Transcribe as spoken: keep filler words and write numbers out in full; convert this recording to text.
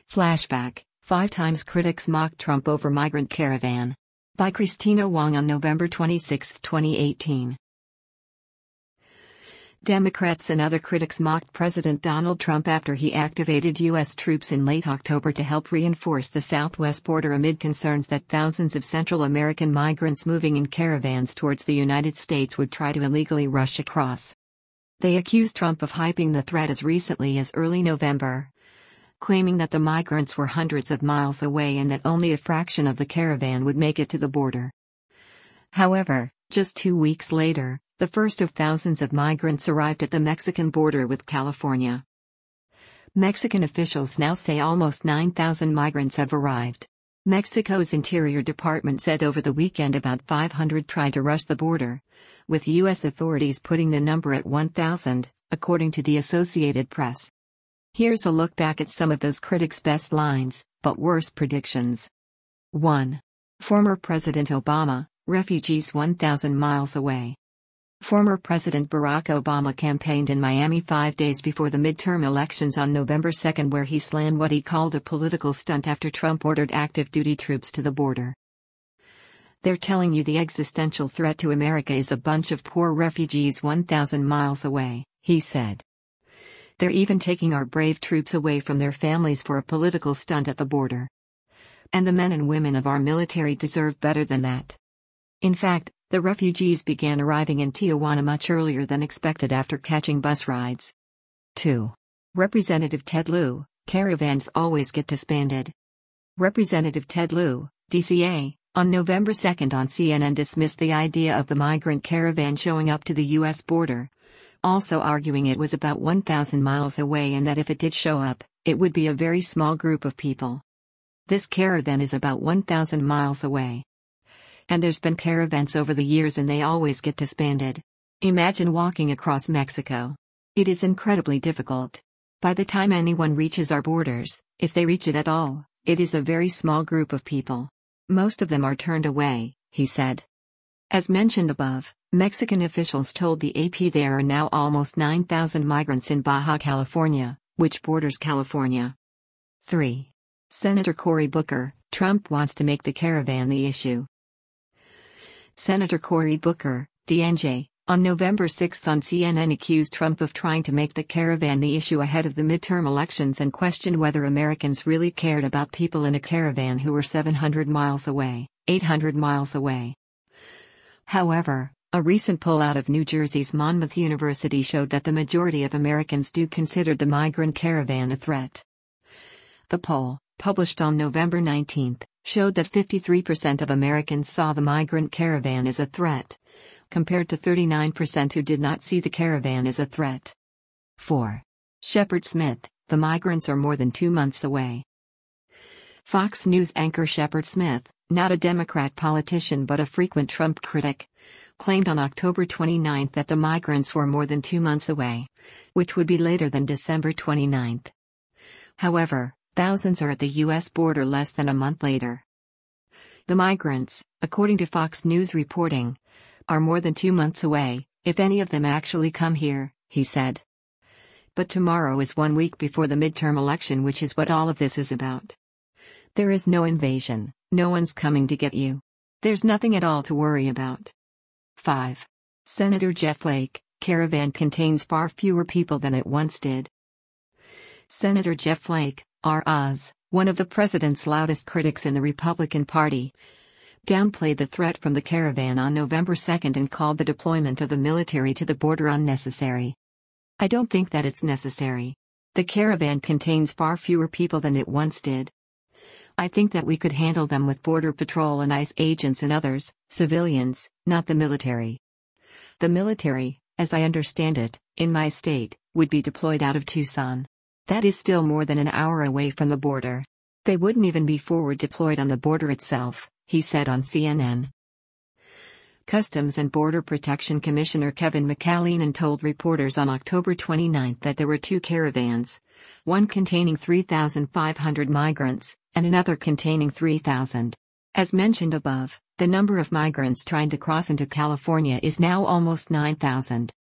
Flashback, Five Times Critics Mock Trump Over Migrant Caravan. By Christina Wong on November twenty-sixth, twenty eighteen. Democrats and other critics mocked President Donald Trump after he activated U S troops in late October to help reinforce the southwest border amid concerns that thousands of Central American migrants moving in caravans towards the United States would try to illegally rush across. They accused Trump of hyping the threat as recently as early November, claiming that the migrants were hundreds of miles away and that only a fraction of the caravan would make it to the border. However, just two weeks later, the first of thousands of migrants arrived at the Mexican border with California. Mexican officials now say almost nine thousand migrants have arrived. Mexico's Interior Department said over the weekend about five hundred tried to rush the border, with U S authorities putting the number at one thousand, according to the Associated Press. Here's a look back at some of those critics' best lines, but worst predictions. one. Former President Obama, refugees one thousand miles away. Former President Barack Obama campaigned in Miami five days before the midterm elections on November second, where he slammed what he called a political stunt after Trump ordered active duty troops to the border. They're telling you the existential threat to America is a bunch of poor refugees one thousand miles away, he said. They're even taking our brave troops away from their families for a political stunt at the border. And the men and women of our military deserve better than that. In fact, the refugees began arriving in Tijuana much earlier than expected after catching bus rides. two. Representative Ted Lieu, caravans always get disbanded. Representative Ted Lieu, D C A, on November second on C N N dismissed the idea of the migrant caravan showing up to the U S border, also arguing it was about one thousand miles away and that if it did show up, it would be a very small group of people. This caravan is about one thousand miles away. And there's been caravans over the years and they always get disbanded. Imagine walking across Mexico. It is incredibly difficult. By the time anyone reaches our borders, if they reach it at all, it is a very small group of people. Most of them are turned away, he said. As mentioned above, Mexican officials told the A P there are now almost nine thousand migrants in Baja California, which borders California. three. Senator Cory Booker, Trump wants to make the caravan the issue. Senator Cory Booker, D N J, on November sixth on C N N accused Trump of trying to make the caravan the issue ahead of the midterm elections and questioned whether Americans really cared about people in a caravan who were seven hundred miles away, eight hundred miles away. However, a recent poll out of New Jersey's Monmouth University showed that the majority of Americans do consider the migrant caravan a threat. The poll, published on November nineteenth, showed that fifty-three percent of Americans saw the migrant caravan as a threat, compared to thirty-nine percent who did not see the caravan as a threat. four. Shepard Smith, the migrants are more than two months away. Fox News anchor Shepard Smith, not a Democrat politician but a frequent Trump critic, claimed on October twenty-ninth that the migrants were more than two months away, which would be later than December twenty-ninth. However, thousands are at the U S border less than a month later. The migrants, according to Fox News reporting, are more than two months away, if any of them actually come here, he said. But tomorrow is one week before the midterm election, which is what all of this is about. There is no invasion, no one's coming to get you. There's nothing at all to worry about. five. Senator Jeff Flake, caravan contains far fewer people than it once did. Senator Jeff Flake, R. Oz, one of the president's loudest critics in the Republican Party, downplayed the threat from the caravan on November second and called the deployment of the military to the border unnecessary. I don't think that it's necessary. The caravan contains far fewer people than it once did. I think that we could handle them with Border Patrol and ICE agents and others, civilians, not the military. The military, as I understand it, in my state, would be deployed out of Tucson. That is still more than an hour away from the border. They wouldn't even be forward deployed on the border itself, he said on C N N. Customs and Border Protection Commissioner Kevin McAleenan told reporters on October twenty-ninth that there were two caravans, one containing three thousand five hundred migrants, and another containing three thousand. As mentioned above, the number of migrants trying to cross into California is now almost nine thousand.